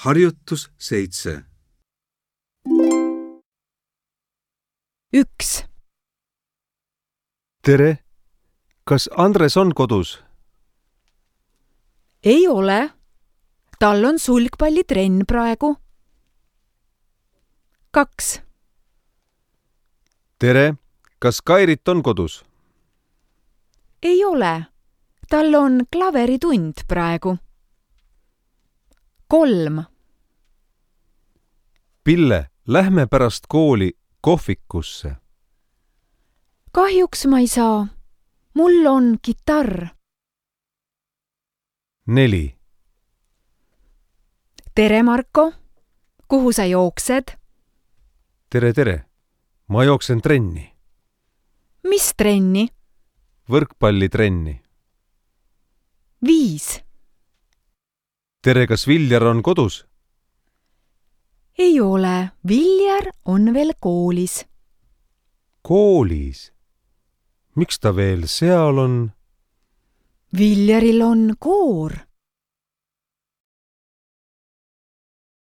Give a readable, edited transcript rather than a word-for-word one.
Harjutus 7. 1. Tere! Kas Andres on kodus? Ei ole. Tal on sulgpallitrenn praegu. 2. Tere! Kas Kairit on kodus? Ei ole. Tal on klaveritund praegu. 3. Pille, lähme pärast kooli kohvikusse. Kahjuks ma ei saa. Mul on kitarr. 4. Tere, Marko. Kuhu sa jooksed? Tere! Ma jooksen trenni. Mis trenni? Võrkpallitrenni. 5. Tere, kas Viljar on kodus? Ei ole. Viljar on veel koolis. Koolis? Miks ta veel seal on? Viljaril on koor.